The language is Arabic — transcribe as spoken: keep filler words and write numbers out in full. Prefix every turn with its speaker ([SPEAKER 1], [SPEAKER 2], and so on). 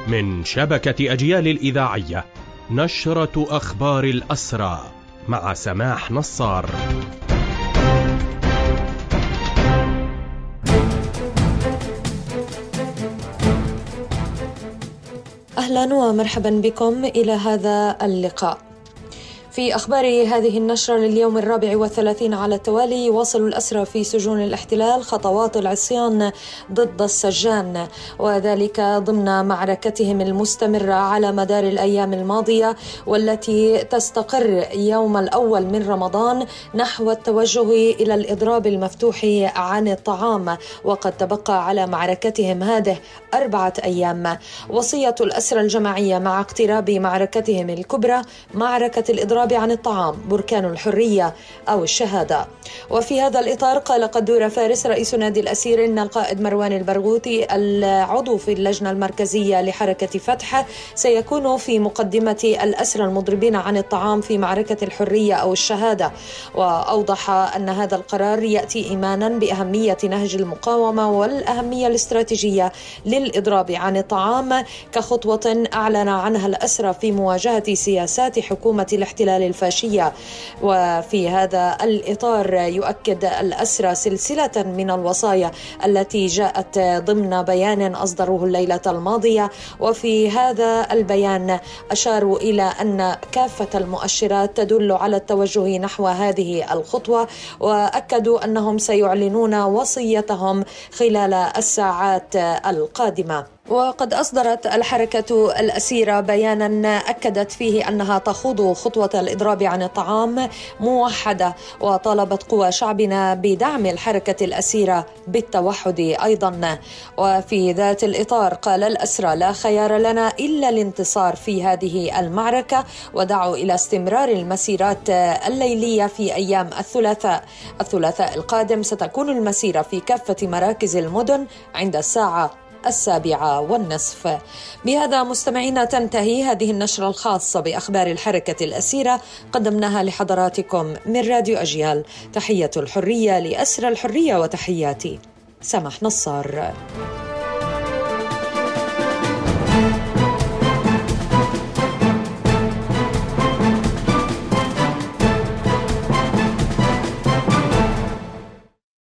[SPEAKER 1] من شبكة أجيال الإذاعية، نشرة أخبار الأسرى مع سماح نصار.
[SPEAKER 2] أهلا ومرحبا بكم إلى هذا اللقاء. في أخبار هذه النشرة لليوم الرابع والثلاثين على التوالي، يواصل الأسرى في سجون الاحتلال خطوات العصيان ضد السجان، وذلك ضمن معركتهم المستمرة على مدار الأيام الماضية، والتي تستقر يوم الأول من رمضان نحو التوجه إلى الإضراب المفتوح عن الطعام، وقد تبقى على معركتهم هذه أربعة أيام. وصية الأسرى الجماعية مع اقتراب معركتهم الكبرى، معركة الإضراب عن الطعام، بركان الحرية أو الشهادة. وفي هذا الإطار قال قدورة فارس رئيس نادي الأسير إن القائد مروان البرغوثي العضو في اللجنة المركزية لحركة فتح سيكون في مقدمة الأسرى المضربين عن الطعام في معركة الحرية أو الشهادة. وأوضح أن هذا القرار يأتي إيمانا بأهمية نهج المقاومة والأهمية الاستراتيجية للإضراب عن الطعام كخطوة أعلن عنها الأسرى في مواجهة سياسات حكومة الاحتلال الفاشية. وفي هذا الإطار يؤكد الأسرى سلسلة من الوصايا التي جاءت ضمن بيان أصدروه الليلة الماضية، وفي هذا البيان أشاروا إلى أن كافة المؤشرات تدل على التوجه نحو هذه الخطوة، وأكدوا أنهم سيعلنون وصيتهم خلال الساعات القادمة. وقد أصدرت الحركة الأسيرة بيانا أكدت فيه أنها تخوض خطوة الإضراب عن الطعام موحدة، وطالبت قوى شعبنا بدعم الحركة الأسيرة بالتوحد أيضا. وفي ذات الإطار قال الأسرى: لا خيار لنا إلا الانتصار في هذه المعركة، ودعوا إلى استمرار المسيرات الليلية في أيام الثلاثاء. الثلاثاء القادم ستكون المسيرة في كافة مراكز المدن عند الساعة السابعة والنصف. بهذا مستمعينا تنتهي هذه النشرة الخاصة بأخبار الحركة الأسيرة، قدمناها لحضراتكم من راديو أجيال. تحية الحرية لأسرى الحرية، وتحياتي سماح نصار.